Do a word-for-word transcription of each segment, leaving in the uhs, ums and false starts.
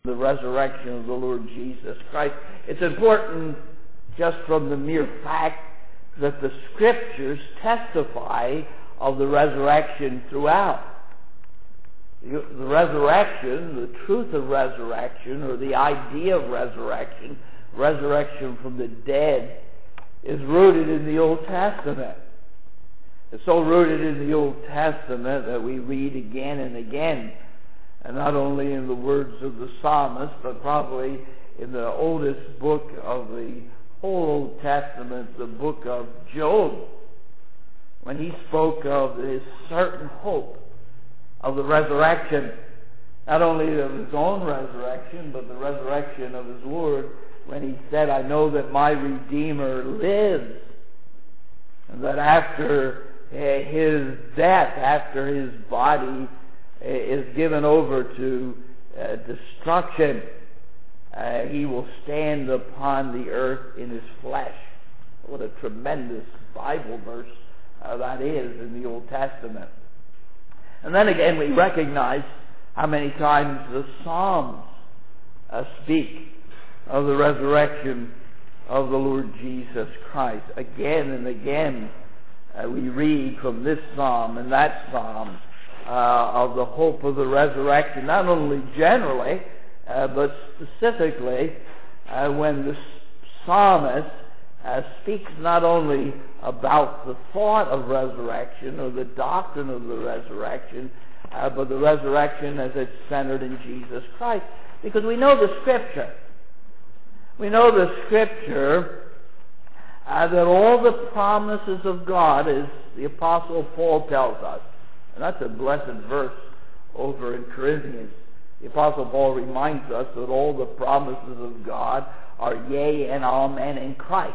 the resurrection of the Lord Jesus Christ. It's important just from the mere fact that the Scriptures testify of the resurrection throughout. The resurrection, the truth of resurrection, or the idea of resurrection, resurrection from the dead, is rooted in the Old Testament. It's so rooted in the Old Testament that we read again and again, and not only in the words of the psalmist, but probably in the oldest book of the whole Old Testament, the book of Job, when he spoke of his certain hope of the resurrection, not only of his own resurrection, but the resurrection of his Lord, when he said, I know that my Redeemer lives, and that after his death, after his body is given over to uh, destruction, uh, he will stand upon the earth in his flesh. What a tremendous Bible verse uh, that is in the Old Testament. And then again, we recognize how many times the Psalms uh, speak of the resurrection of the Lord Jesus Christ. Again and again, uh, we read from this psalm and that psalm uh, of the hope of the resurrection, not only generally, uh, but specifically uh, when the psalmist uh, speaks not only about the thought of resurrection or the doctrine of the resurrection, uh, but the resurrection as it's centered in Jesus Christ. Because we know the Scripture. We know the Scripture uh, that all the promises of God, as the Apostle Paul tells us, and that's a blessed verse over in Corinthians. The Apostle Paul reminds us that all the promises of God are yea and amen in Christ.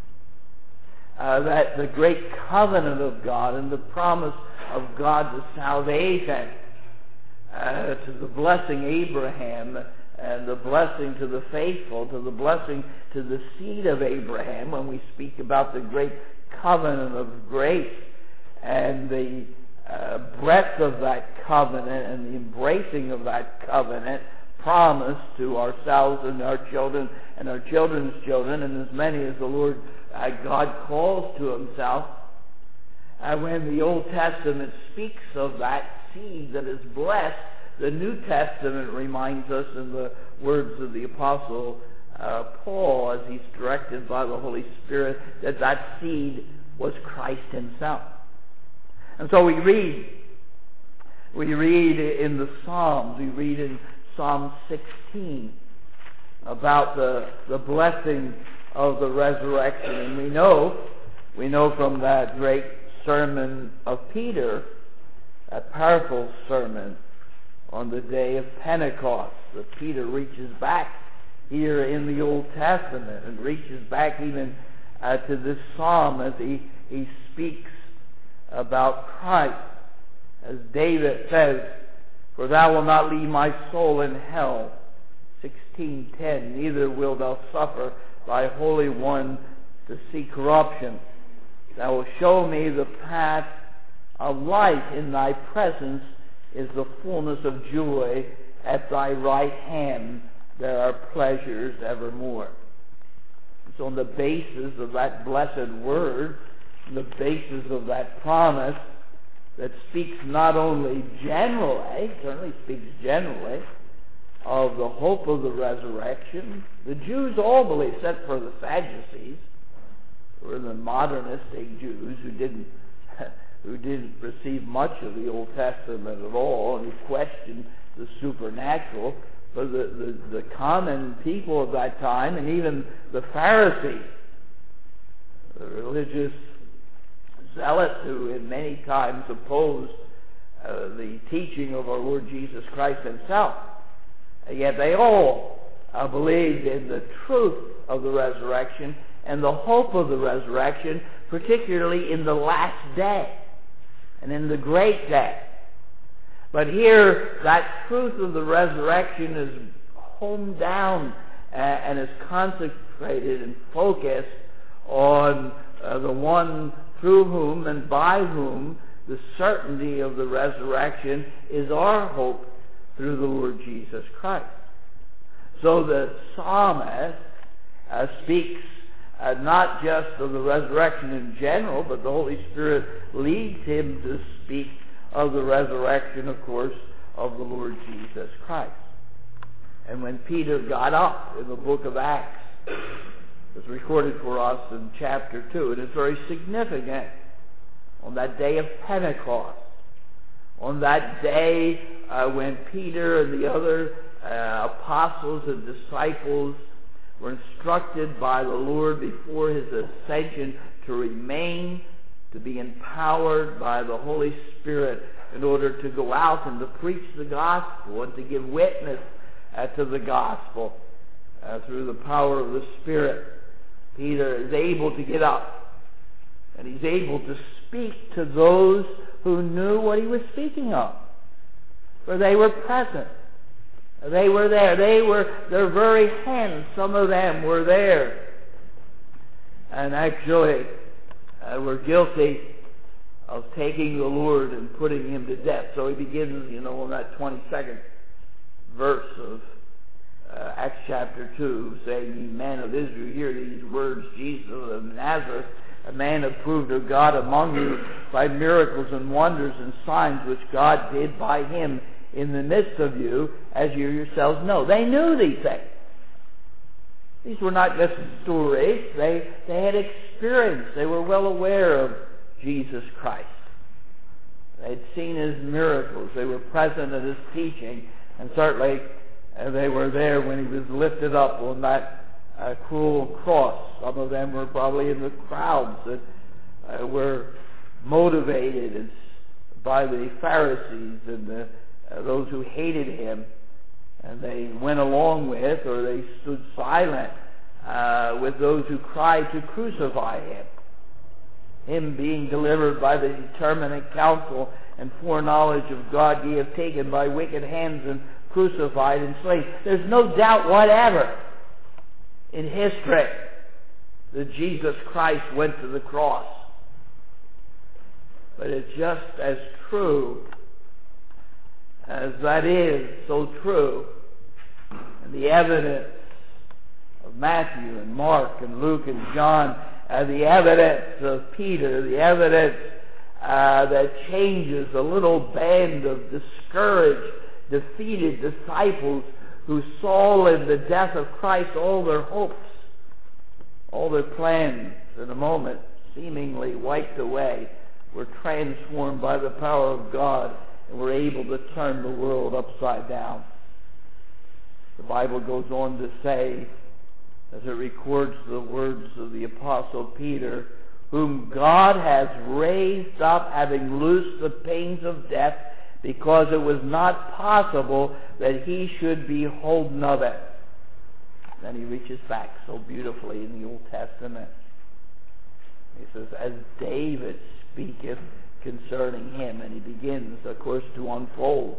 Uh, that the great covenant of God and the promise of God's salvation uh, to the blessing Abraham and the blessing to the faithful, to the blessing to the seed of Abraham, when we speak about the great covenant of grace and the uh, breadth of that covenant and the embracing of that covenant promise to ourselves and our children and our children's children, and as many as the Lord uh, God calls to himself. Uh, when the Old Testament speaks of that seed that is blessed, the New Testament reminds us in the words of the Apostle uh, Paul, as he's directed by the Holy Spirit, that that seed was Christ himself. And so we read, we read in the Psalms, we read in Psalm sixteen about the, the blessing of the resurrection. And we know, we know from that great sermon of Peter, a powerful sermon on the day of Pentecost, that Peter reaches back here in the Old Testament and reaches back even uh, to this psalm as he, he speaks about Christ. As David says, for thou wilt not leave my soul in hell, sixteen ten, neither wilt thou suffer thy Holy One to see corruption. Thou wilt show me the path of life. In thy presence is the fullness of joy. At thy right hand there are pleasures evermore. So on the basis of that blessed word, the basis of that promise that speaks not only generally, certainly speaks generally, of the hope of the resurrection. The Jews all believe, except for the Sadducees, or the modernistic Jews who didn't who didn't receive much of the Old Testament at all, and who questioned the supernatural. But the, the, the common people of that time, and even the Pharisees, the religious zealots who in many times opposed uh, the teaching of our Lord Jesus Christ himself, and yet they all uh, believed in the truth of the resurrection and the hope of the resurrection, particularly in the last day and in the great day. But here, that truth of the resurrection is honed down uh, and is consecrated and focused on uh, the one through whom and by whom the certainty of the resurrection is our hope through the Lord Jesus Christ. So the psalmist uh, speaks uh, not just of the resurrection in general, but the Holy Spirit leads him to speak of the resurrection, of course, of the Lord Jesus Christ. And when Peter got up in the book of Acts, it's recorded for us in chapter two, and it's very significant. On that day of Pentecost, on that day uh, when Peter and the other uh, apostles and disciples were instructed by the Lord before his ascension to remain, to be empowered by the Holy Spirit in order to go out and to preach the gospel and to give witness uh, to the gospel uh, through the power of the Spirit. Peter is able to get up, and he's able to speak to those who knew what he was speaking of, for they were present. They were there. They were their very hands. Some of them were there, and actually uh, were guilty of taking the Lord and putting him to death. So he begins, you know, in that twenty-second verse of uh, Acts chapter two, saying, "Ye men of Israel, hear these words, Jesus of Nazareth, a man approved of God among you by miracles and wonders and signs which God did by him in the midst of you, as you yourselves know." They knew these things. These were not just stories. They, they had experience. They were well aware of Jesus Christ. They had seen his miracles. They were present at his teaching. And certainly uh, they were there when he was lifted up on that uh, cruel cross. Some of them were probably in the crowds that uh, were motivated by the Pharisees and the Uh, those who hated him, and they went along with, or they stood silent uh, with those who cried to crucify him. Him being delivered by the determinate counsel and foreknowledge of God, ye have taken by wicked hands and crucified and slain. There's no doubt whatever in history that Jesus Christ went to the cross. But it's just as true as that is so true, and the evidence of Matthew and Mark and Luke and John, uh, the evidence of Peter, the evidence uh, that changes a little band of discouraged, defeated disciples who saw in the death of Christ all their hopes, all their plans in a moment seemingly wiped away, were transformed by the power of God, and we're able to turn the world upside down. The Bible goes on to say, as it records the words of the Apostle Peter, whom God has raised up, having loosed the pains of death, because it was not possible that he should be holden of it. Then he reaches back so beautifully in the Old Testament. He says, as David speaketh concerning him, and he begins, of course, to unfold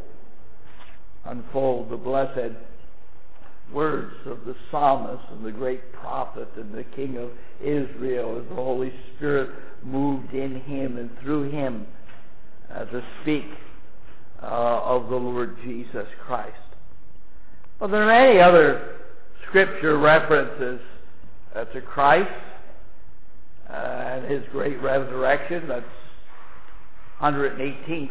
unfold the blessed words of the psalmist and the great prophet and the King of Israel, as the Holy Spirit moved in him and through him uh, to speak uh, of the Lord Jesus Christ. Well, there are many other scripture references uh, to Christ uh, and his great resurrection. That's one hundred eighteenth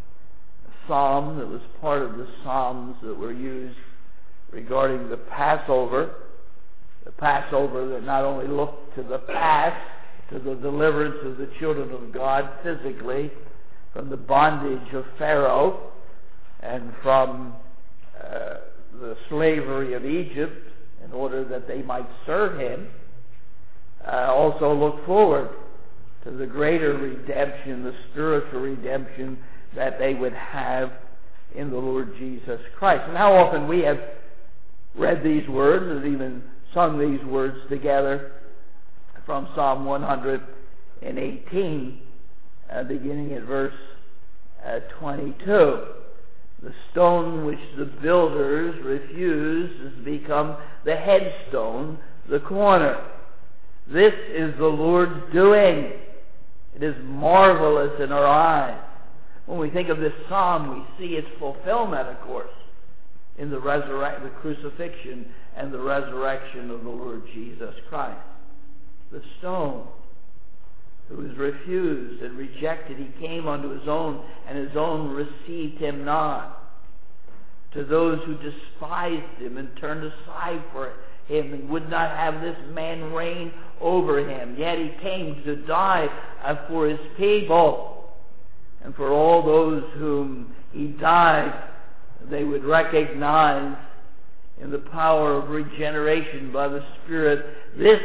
Psalm that was part of the Psalms that were used regarding the Passover. The Passover that not only looked to the past, to the deliverance of the children of God physically from the bondage of Pharaoh and from uh, the slavery of Egypt in order that they might serve him, uh, also looked forward to the greater redemption, the spiritual redemption that they would have in the Lord Jesus Christ. And how often we have read these words and even sung these words together from Psalm one hundred eighteen, uh, beginning at verse uh, twenty-two. The stone which the builders refused has become the headstone, the corner. This is the Lord's doing. It is marvelous in our eyes. When we think of this psalm, we see its fulfillment, of course. in the resurrect, the crucifixion and the resurrection of the Lord Jesus Christ. The stone, who was refused and rejected, he came unto his own, and his own received him not. To those who despised him and turned aside for him and would not have this man reign over him, yet he came to die for his people. And for all those whom he died, they would recognize in the power of regeneration by the Spirit, this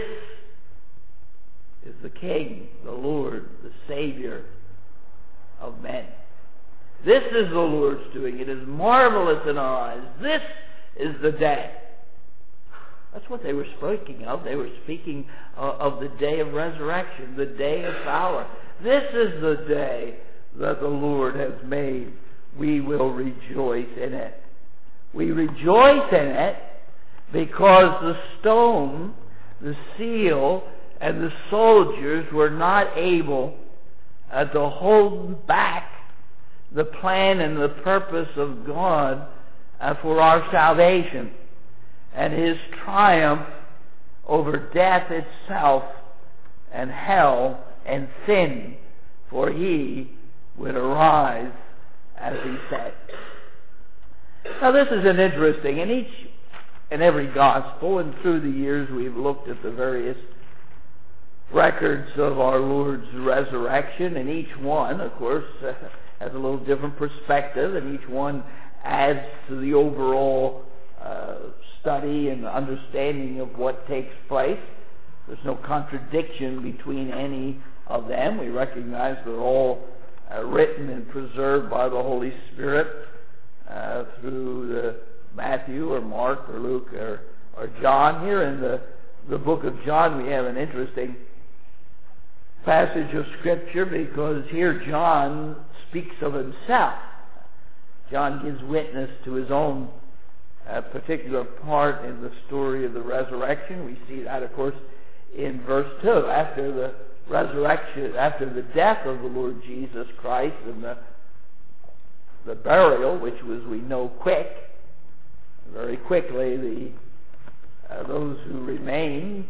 is the King, the Lord, the Savior of men. This is the Lord's doing. It is marvelous in our eyes. This is the day. That's what they were speaking of. They were speaking uh, of the day of resurrection, the day of power. This is the day that the Lord has made. We will rejoice in it. We rejoice in it because the stone, the seal, and the soldiers were not able uh, to hold back the plan and the purpose of God uh, for our salvation, and his triumph over death itself and hell and sin, for he would arise, as he said. Now this is an interesting, in each and every gospel, and through the years we've looked at the various records of our Lord's resurrection, and each one, of course, uh, has a little different perspective, and each one adds to the overall uh, study and understanding of what takes place. There's no contradiction between any of them. We recognize they're all uh, written and preserved by the Holy Spirit uh, through the Matthew or Mark or Luke or, or John. Here in the, the book of John we have an interesting passage of Scripture, because here John speaks of himself. John gives witness to his own uh, particular part in the story of the resurrection. We see that, of course, in verse two. After the resurrection, after the death of the Lord Jesus Christ and the, the burial, which was, we know, quick, very quickly, the uh, those who remained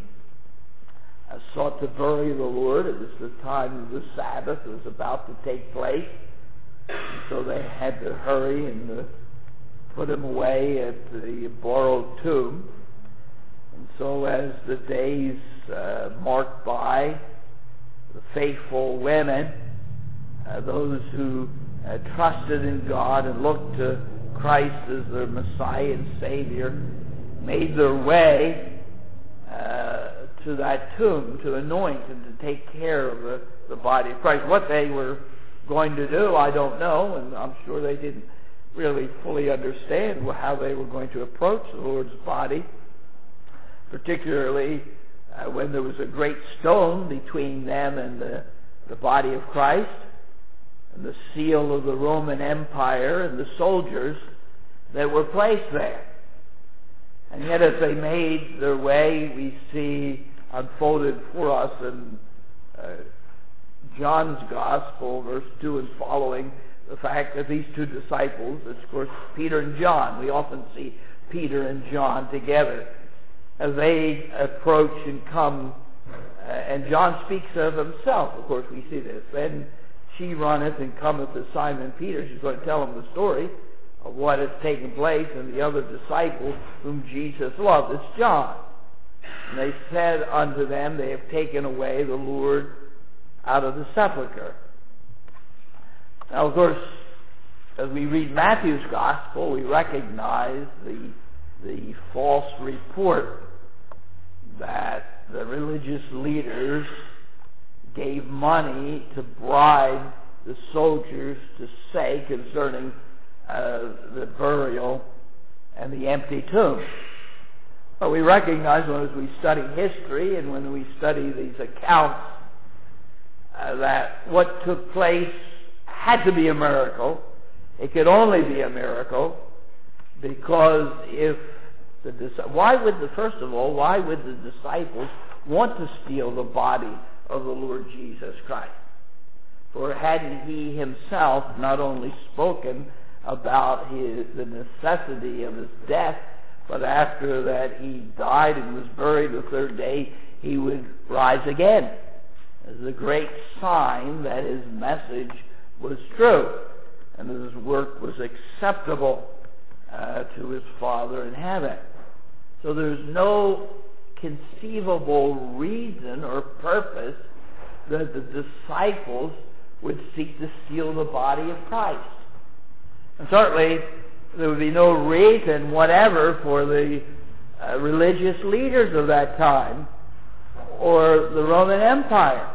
Uh, sought to bury the Lord. It was the time of the Sabbath. It was about to take place. And so they had to hurry and uh, put him away at the borrowed tomb. And so as the days uh, marked by, the faithful women, uh, those who uh, trusted in God and looked to Christ as their Messiah and Savior, made their way uh, to that tomb to anoint and to take care of the, the body of Christ. What they were going to do, I don't know, and I'm sure they didn't really fully understand how they were going to approach the Lord's body, particularly uh, when there was a great stone between them and the, the body of Christ, and the seal of the Roman Empire and the soldiers that were placed there. And yet as they made their way, we see unfolded for us in uh, John's Gospel, verse two and following, the fact that these two disciples, it's of course Peter and John, we often see Peter and John together, as they approach and come, uh, and John speaks of himself, of course we see this. Then she runneth and cometh to Simon Peter. She's going to tell him the story of what has taken place, and the other disciple whom Jesus loved. It's John. And they said unto them, they have taken away the Lord out of the sepulchre. Now, of course, as we read Matthew's Gospel, we recognize the, the false report that the religious leaders gave money to bribe the soldiers to say concerning Uh, the burial and the empty tomb. But we recognize when as we study history and when we study these accounts uh, that what took place had to be a miracle. It could only be a miracle because if the why would the first of all why would the disciples want to steal the body of the Lord Jesus Christ? For hadn't he himself not only spoken about his, the necessity of his death, but after that he died and was buried, the third day he would rise again. As a great sign that his message was true and that his work was acceptable uh, to his Father in heaven. So there's no conceivable reason or purpose that the disciples would seek to steal the body of Christ. And certainly there would be no reason whatever for the uh, religious leaders of that time or the Roman Empire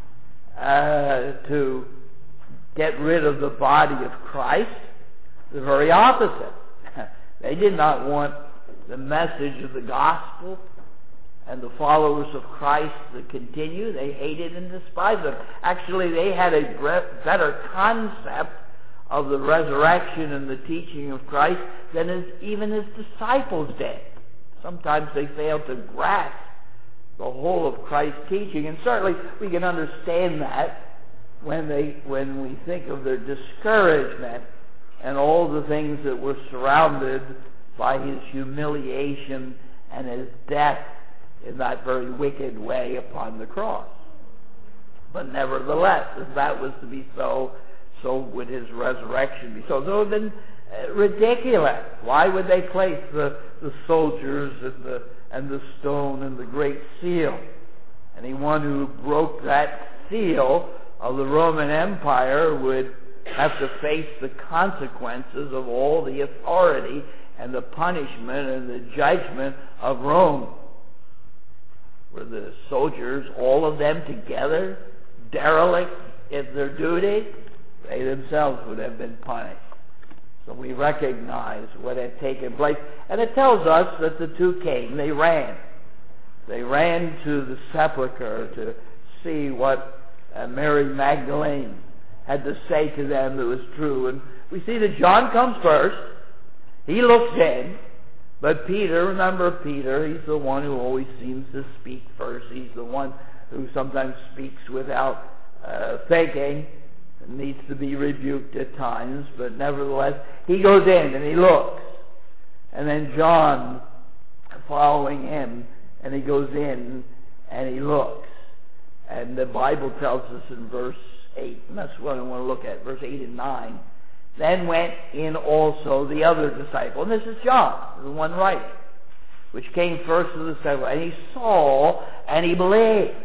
uh, to get rid of the body of Christ. The very opposite. They did not want the message of the gospel and the followers of Christ to continue. They hated and despised them. Actually, they had a better concept of the resurrection and the teaching of Christ than his, even his disciples did. Sometimes they failed to grasp the whole of Christ's teaching, and certainly we can understand that when they when we think of their discouragement and all the things that were surrounded by his humiliation and his death in that very wicked way upon the cross. But nevertheless, if that was to be so, so would his resurrection be so. It would have been uh, ridiculous. Why would they place the, the soldiers and the, and the stone and the great seal? Anyone who broke that seal of the Roman Empire would have to face the consequences of all the authority and the punishment and the judgment of Rome. Were the soldiers, all of them together, derelict in their duty? They themselves would have been punished. So we recognize what had taken place. And it tells us that the two came. They ran. They ran to the sepulchre to see what uh, Mary Magdalene had to say to them that was true. And we see that John comes first. He looks in. But Peter, remember Peter, he's the one who always seems to speak first. He's the one who sometimes speaks without uh, thinking. Needs to be rebuked at times, but nevertheless, he goes in and he looks. And then John, following him, and he goes in and he looks. And the Bible tells us in verse eight, and that's what I want to look at, verse eight and nine. Then went in also the other disciple, and this is John, the one writing, which came first to the disciple, and he saw and he believed.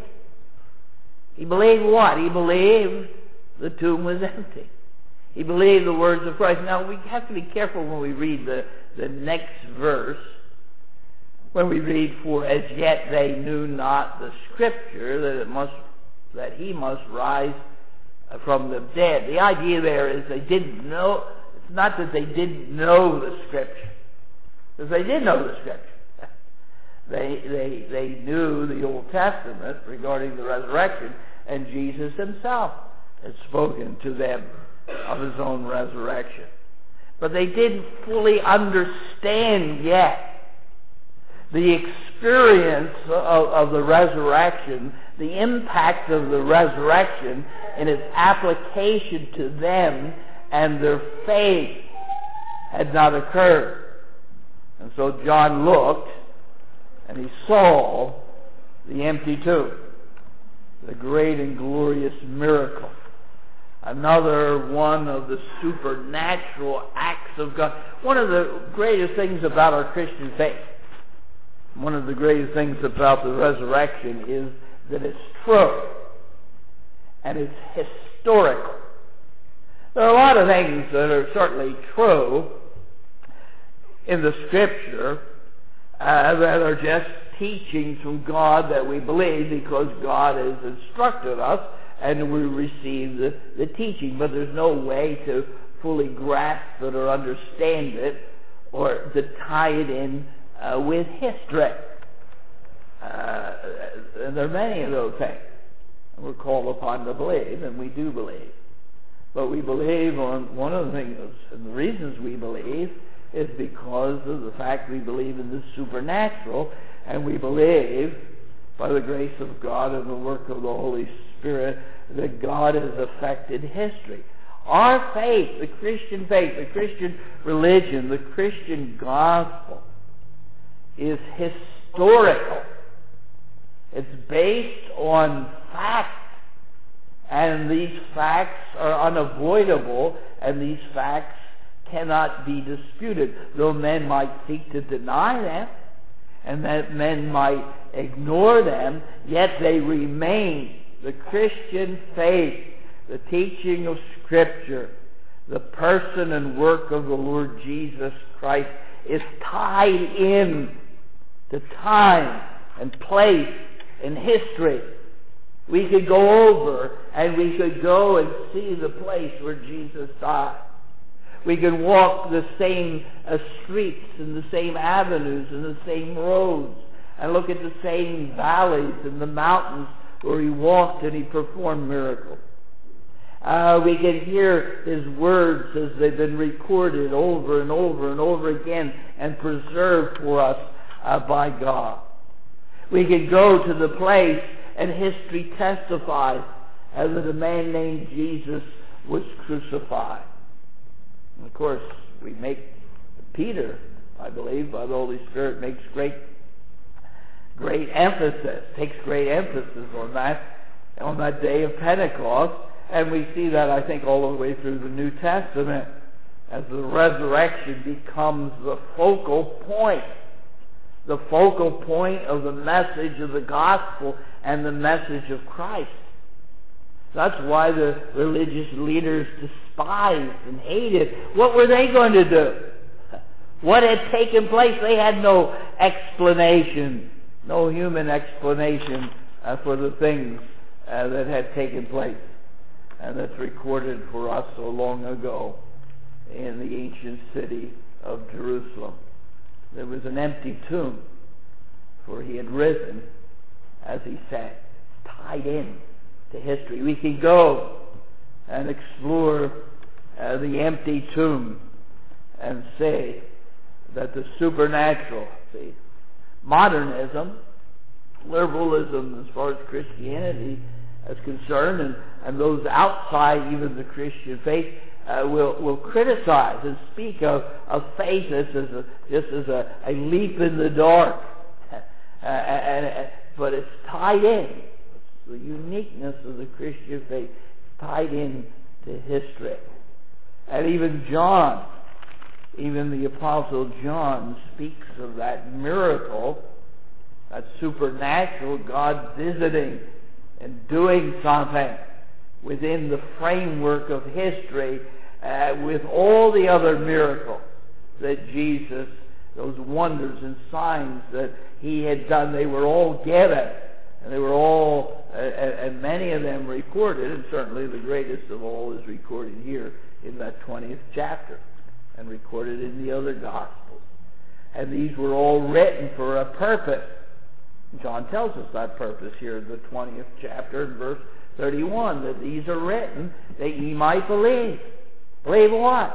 He believed what? He believed the tomb was empty. He believed the words of Christ. Now, we have to be careful when we read the, the next verse. When we read, for as yet they knew not the Scripture, that it must, that he must rise from the dead. The idea there is they didn't know. It's not that they didn't know the Scripture, because they did know the Scripture. They, they, they knew the Old Testament regarding the resurrection, and Jesus himself had spoken to them of his own resurrection. But they didn't fully understand yet the experience of, of the resurrection, the impact of the resurrection in its application to them, and their faith had not occurred. And so John looked and he saw the empty tomb, the great and glorious miracle. Another one of the supernatural acts of God. One of the greatest things about our Christian faith, one of the greatest things about the resurrection is that it's true and it's historical. There are a lot of things that are certainly true in the Scripture uh, that are just teachings from God that we believe because God has instructed us and we receive the, the teaching. But there's no way to fully grasp it or understand it or to tie it in uh, with history. Uh, and there are many of those things. We're called upon to believe, and we do believe. But we believe on one of the things, and the reasons we believe is because of the fact we believe in the supernatural, and we believe by the grace of God and the work of the Holy Spirit that God has affected history. Our faith, the Christian faith, the Christian religion, the Christian gospel is historical. It's based on fact. And these facts are unavoidable, and these facts cannot be disputed. Though men might seek to deny them, and that men might ignore them, yet they remain. The Christian faith, the teaching of Scripture, the person and work of the Lord Jesus Christ is tied in to time and place and history. We could go over and we could go and see the place where Jesus died. We could walk the same uh, streets and the same avenues and the same roads and look at the same valleys and the mountains where he walked and he performed miracles. Uh, we can hear his words as they've been recorded over and over and over again and preserved for us uh, by God. We can go to the place, and history testifies uh, that a man named Jesus was crucified. And of course, we make Peter, I believe, by the Holy Spirit, makes great, great emphasis, takes great emphasis on that, on that day of Pentecost. And we see that, I think, all the way through the New Testament, as the resurrection becomes the focal point, the focal point of the message of the gospel and the message of Christ. That's why the religious leaders despised and hated. What were they going to do? What had taken place? They had no explanation, no human explanation uh, for the things uh, that had taken place. And that's recorded for us so long ago in the ancient city of Jerusalem. There was an empty tomb, for he had risen, as he said, tied in to history. We can go and explore uh, the empty tomb and say that the supernatural, see, modernism, liberalism as far as Christianity is concerned, and, and those outside even the Christian faith, Uh, will will criticize and speak of, of faith as, as a, just as a, a leap in the dark. Uh, and, and, but it's tied in. It's the uniqueness of the Christian faith, tied in to history. And even John, even the Apostle John, speaks of that miracle, that supernatural God visiting and doing something within the framework of history, uh, with all the other miracles that Jesus, those wonders and signs that he had done, they were all given, and they were all, uh, and many of them recorded, and certainly the greatest of all is recorded here in that twentieth chapter, and recorded in the other Gospels. And these were all written for a purpose. John tells us that purpose here in the twentieth chapter, in verse thirty-one, that these are written that ye might believe. Believe what?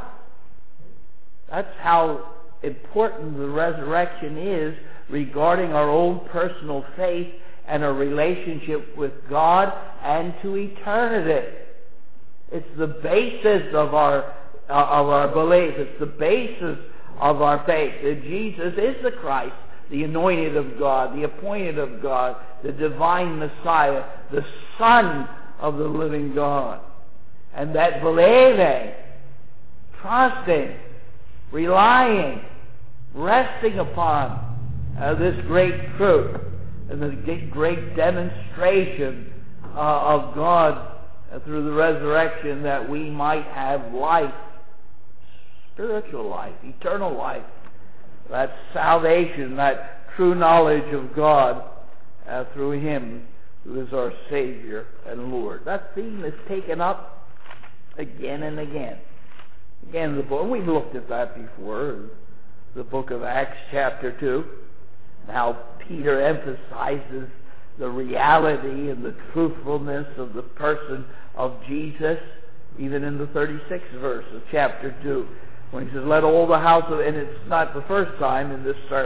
That's how important the resurrection is regarding our own personal faith and our relationship with God and to eternity. It's the basis of our uh, of our belief. It's the basis of our faith that Jesus is the Christ, the anointed of God, the appointed of God, the divine Messiah, the Son of the living God. And that believing, trusting, relying, resting upon uh, this great truth and this great demonstration uh, of God uh, through the resurrection, that we might have life, spiritual life, eternal life, that salvation, that true knowledge of God uh, through Him who is our Savior and Lord. That theme is taken up again and again. Again, the book, we've looked at that before, the book of Acts chapter two, and how Peter emphasizes the reality and the truthfulness of the person of Jesus, even in the thirty-sixth verse of chapter two. When he says, let all the house of, and it's not the first time in this sermon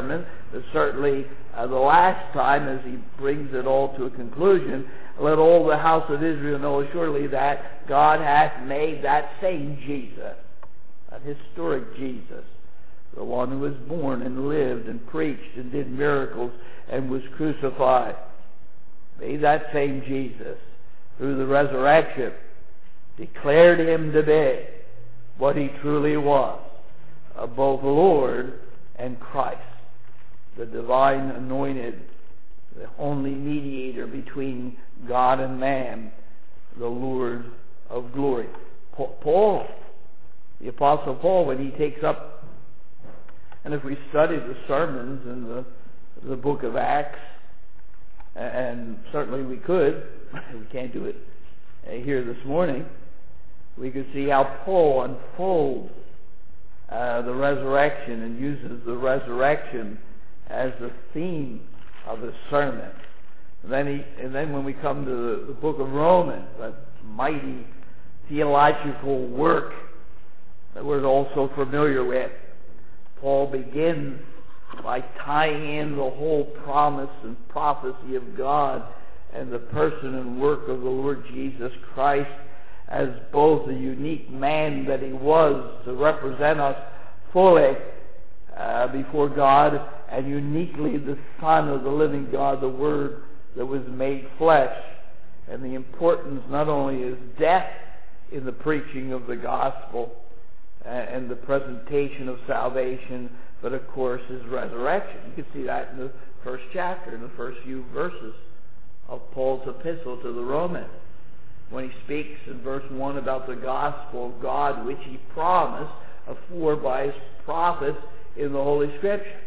But certainly uh, the last time, as he brings it all to a conclusion, let all the house of Israel know assuredly that God hath made that same Jesus, that historic Jesus, the one who was born and lived and preached and did miracles and was crucified, made that same Jesus through the resurrection, declared him to be what he truly was, uh, both Lord and Christ, the divine anointed, the only mediator between God and man, the Lord of glory. Paul, the Apostle Paul, when he takes up, and if we study the sermons in the, the book of Acts, and certainly we could, we can't do it here this morning, we could see how Paul unfolds uh, the resurrection and uses the resurrection as the theme of his sermon. And then, he, and then when we come to the, the book of Romans, that mighty theological work that we're all so familiar with, Paul begins by tying in the whole promise and prophecy of God and the person and work of the Lord Jesus Christ as both the unique man that he was to represent us fully uh, before God, and uniquely the Son of the living God, the Word that was made flesh, and the importance not only his death in the preaching of the gospel and the presentation of salvation, but of course his resurrection. You can see that in the first chapter, in the first few verses of Paul's epistle to the Romans, when he speaks in verse one about the gospel of God, which he promised afore by his prophets in the Holy Scripture.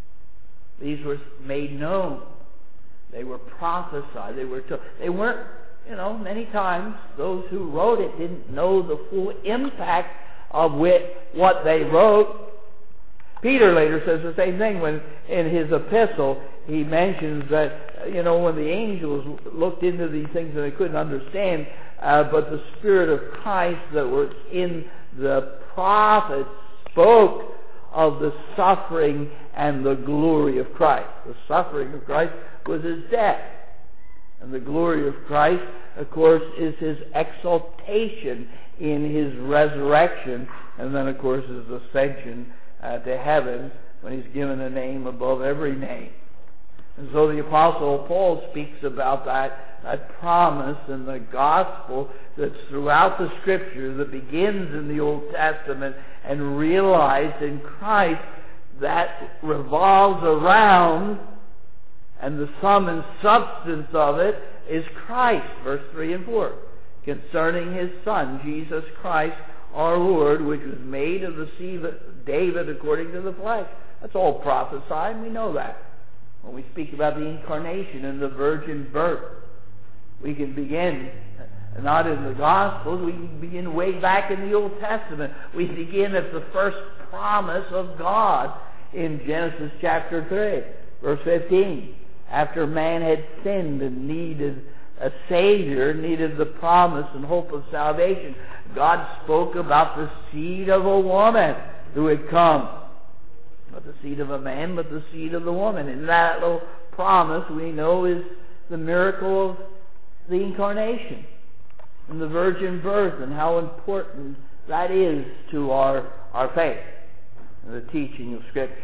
These were made known. They were prophesied. They were told. They weren't, you know, many times those who wrote it didn't know the full impact of what they wrote. Peter later says the same thing when in his epistle he mentions that, you know, when the angels looked into these things and they couldn't understand, uh, but the Spirit of Christ that was in the prophets spoke of the suffering and the glory of Christ. The suffering of Christ was his death. And the glory of Christ, of course, is his exaltation in his resurrection. And then, of course, his ascension uh, to heaven when he's given a name above every name. And so the Apostle Paul speaks about that, that promise in the gospel that's throughout the Scripture, that begins in the Old Testament and realized in Christ, that revolves around, and the sum and substance of it is Christ, verse three and four, concerning his Son, Jesus Christ, our Lord, which was made of the seed of David according to the flesh. That's all prophesied, we know that. When we speak about the incarnation and the virgin birth, we can begin not in the Gospels, we can begin way back in the Old Testament. We begin at the first promise of God in Genesis chapter three, verse fifteen. After man had sinned and needed a Savior, needed the promise and hope of salvation, God spoke about the seed of a woman who had come. Not the seed of a man, but the seed of the woman. And that little promise we know is the miracle of the incarnation and the virgin birth, and how important that is to our, our faith and the teaching of Scripture.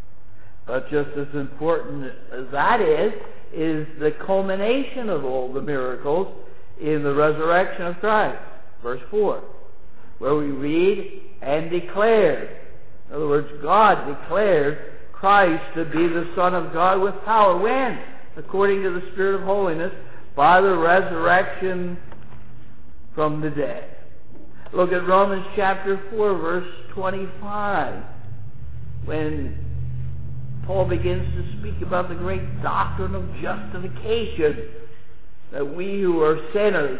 But just as important as that is, is the culmination of all the miracles in the resurrection of Christ. Verse four, where we read, and declared. In other words, God declared Christ to be the Son of God with power. When? According to the Spirit of holiness, by the resurrection from the dead. Look at Romans chapter four, verse twenty-five, when Paul begins to speak about the great doctrine of justification, that we who are sinners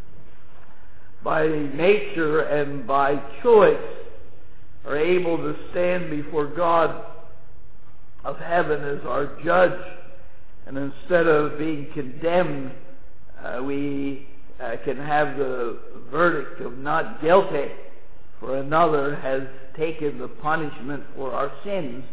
by nature and by choice are able to stand before God of heaven as our judge, and instead of being condemned, uh, we uh, can have the verdict of not guilty, for another has taken the punishment for our sins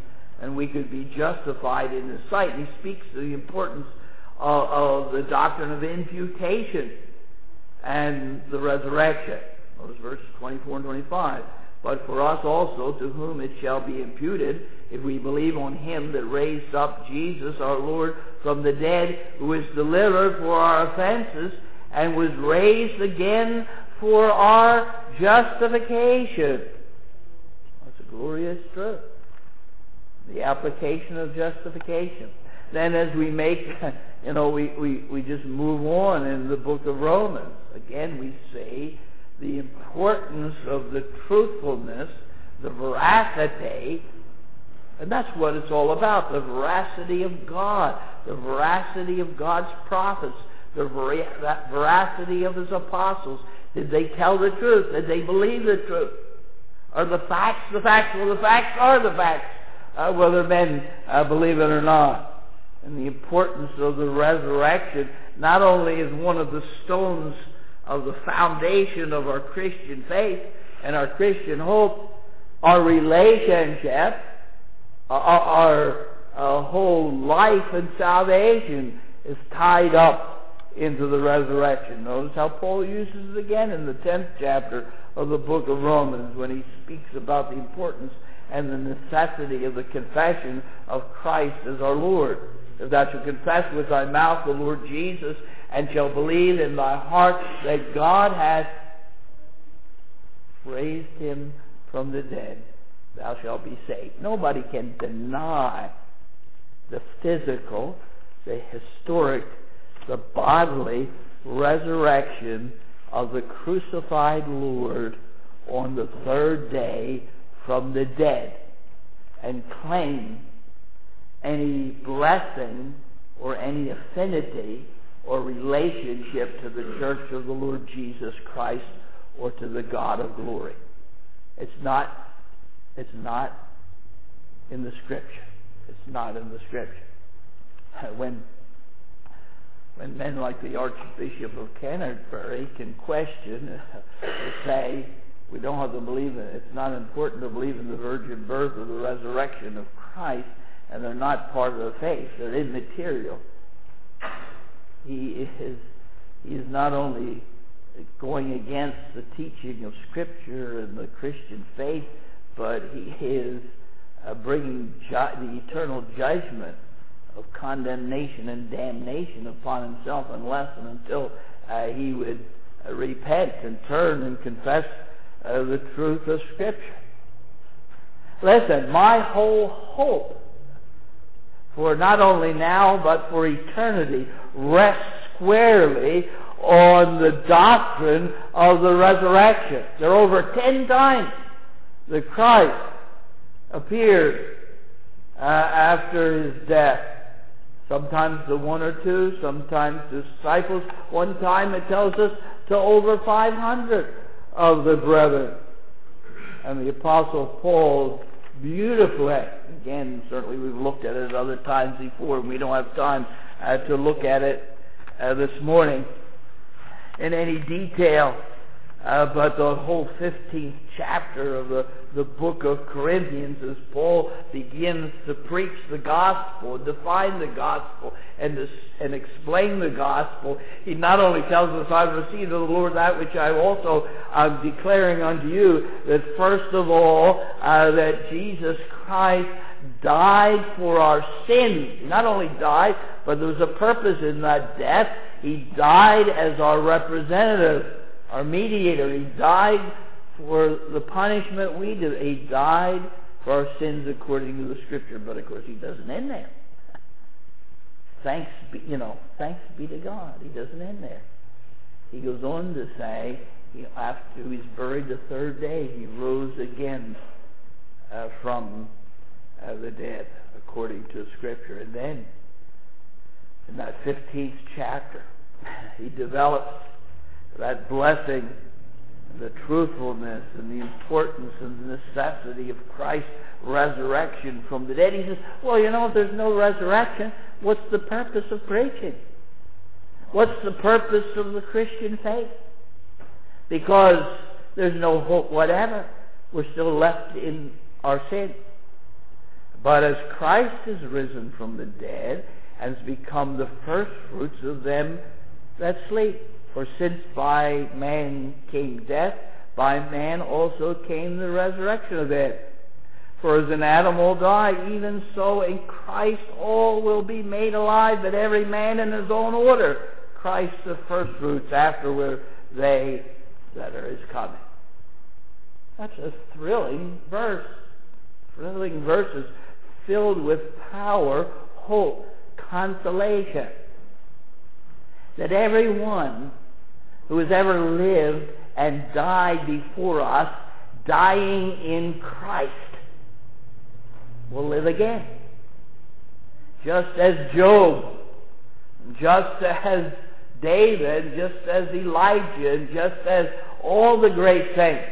and we could be justified in His sight. And he speaks to the importance of, of the doctrine of imputation and the resurrection. Notice verses twenty-four and twenty-five. But for us also, to whom it shall be imputed, if we believe on Him that raised up Jesus our Lord from the dead, who was delivered for our offenses, and was raised again for our justification. That's a glorious truth. The application of justification. Then as we make, you know, we, we, we just move on in the book of Romans. Again, we see the importance of the truthfulness, the veracity, and that's what it's all about, the veracity of God, the veracity of God's prophets, the ver- that veracity of His apostles. Did they tell the truth? Did they believe the truth? Are the facts the facts? Well, the facts are the facts, uh, whether men uh, believe it or not. And the importance of the resurrection not only is one of the stones of the foundation of our Christian faith and our Christian hope, our relationship, our, our, our whole life and salvation is tied up into the resurrection. Notice how Paul uses it again in the tenth chapter of the book of Romans when he speaks about the importance and the necessity of the confession of Christ as our Lord. If thou shalt confess with thy mouth the Lord Jesus, and shall believe in thy heart that God hath raised Him from the dead, thou shalt be saved. Nobody can deny the physical, the historic, the bodily resurrection of the crucified Lord on the third day from the dead, and claim any blessing or any affinity or relationship to the church of the Lord Jesus Christ or to the God of glory. It's not, it's not in the Scripture. It's not in the Scripture. When, when men like the Archbishop of Canterbury can question, say, we don't have to believe in it. It's not important to believe in the virgin birth or the resurrection of Christ, and they're not part of the faith. They're immaterial. He is, he is not only going against the teaching of Scripture and the Christian faith, but he is uh, bringing ju- the eternal judgment of condemnation and damnation upon himself unless and until uh, he would uh, repent and turn and confess uh, the truth of Scripture. Listen, my whole hope for not only now but for eternity rests squarely on the doctrine of the resurrection. There are over ten times that Christ appeared uh, after His death. Sometimes to one or two, sometimes to disciples. One time it tells us to over five hundred of the brethren. And the Apostle Paul beautifully, again, certainly we've looked at it other times before, and we don't have time uh, to look at it uh, this morning in any detail, uh, but the whole fifteenth chapter of the, the book of Corinthians, as Paul begins to preach the gospel, define the gospel, and, to, and explain the gospel, he not only tells us, I've received of the Lord that which I also am declaring unto you, that first of all, uh, that Jesus Christ died for our sins. He not only died, but there was a purpose in that death. He died as our representative, our mediator. He died for the punishment we did. He died for our sins according to the Scripture. But of course, He doesn't end there. Thanks be, you know, thanks be to God. He doesn't end there. He goes on to say, you know, after He was buried the third day, He rose again uh, from uh, the dead, according to Scripture. And then, in that fifteenth chapter, He develops that blessing, the truthfulness, and the importance and the necessity of Christ's resurrection from the dead. He says, well, you know, if there's no resurrection, what's the purpose of preaching? What's the purpose of the Christian faith? Because there's no hope whatever. We're still left in our sin. But as Christ is risen from the dead, and has become the first fruits of them that sleep. For since by man came death, by man also came the resurrection of the dead. For as in Adam all die, even so in Christ all will be made alive, but every man in his own order. Christ the first fruits, afterward they that are his coming. That's a thrilling verse. Thrilling verses filled with power, hope, consolation. That everyone who has ever lived and died before us, dying in Christ, will live again. Just as Job, just as David, just as Elijah, and just as all the great saints.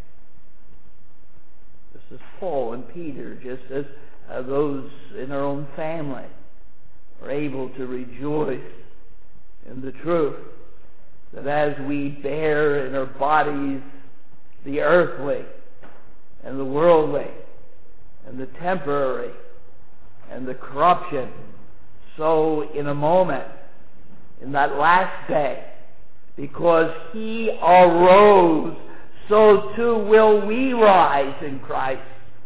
This is Paul and Peter, just as uh, those in our own family are able to rejoice in the truth that as we bear in our bodies the earthly and the worldly and the temporary and the corruption, so in a moment, in that last day, because he arose, so too will we rise in Christ.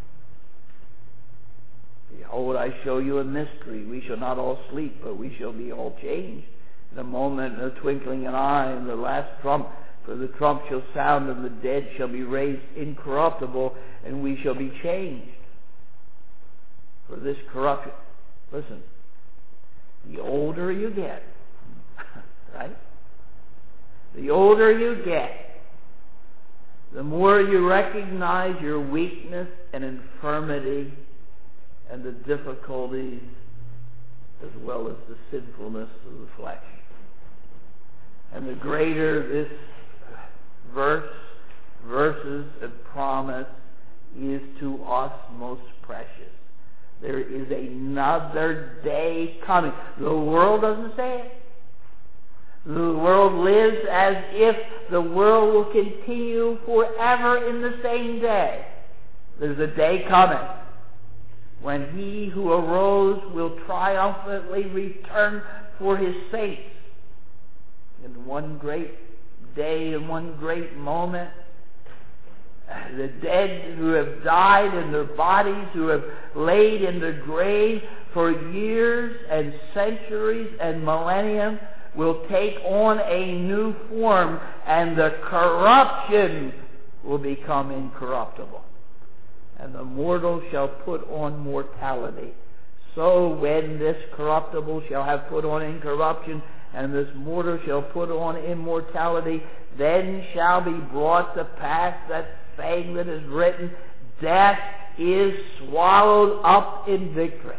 Behold, I show you a mystery. We shall not all sleep, but we shall be all changed. In a moment, in a twinkling of an eye, in the last trump, for the trump shall sound, and the dead shall be raised incorruptible, and we shall be changed. For this corruption, listen, the older you get, right? The older you get, the more you recognize your weakness and infirmity and the difficulties as well as the sinfulness of the flesh. And the greater this verse, verses and promise is to us most precious. There is another day coming. The world doesn't say it. The world lives as if the world will continue forever in the same day. There's a day coming when he who arose will triumphantly return for his saints. In one great day, in one great moment, the dead who have died in their bodies, who have laid in the grave for years and centuries and millennium, will take on a new form, and the corruption will become incorruptible. And the mortal shall put on mortality. So when this corruptible shall have put on incorruption, and this mortal shall put on immortality, then shall be brought to pass that saying that is written, death is swallowed up in victory.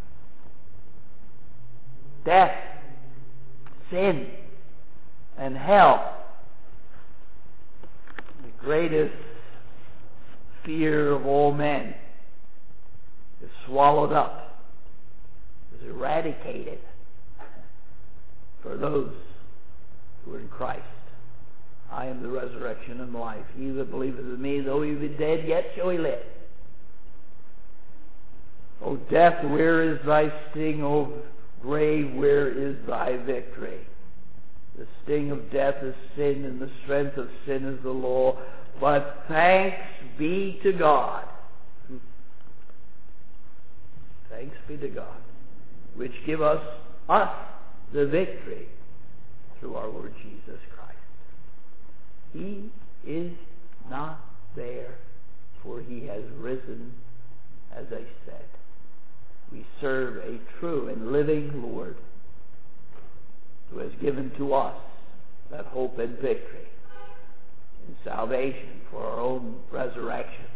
Death, sin, and hell, the greatest fear of all men, is swallowed up, is eradicated for those who are in Christ. I am the resurrection and life. He that believeth in me, though he be dead, yet shall he live. O death, where is thy sting? O grave, where is thy victory? The sting of death is sin, and the strength of sin is the law. But thanks be to God. Thanks be to God, which give us, us the victory through our Lord Jesus Christ. He is not there, for he has risen, as I said. We serve a true and living Lord who has given to us that hope and victory in salvation for our own resurrection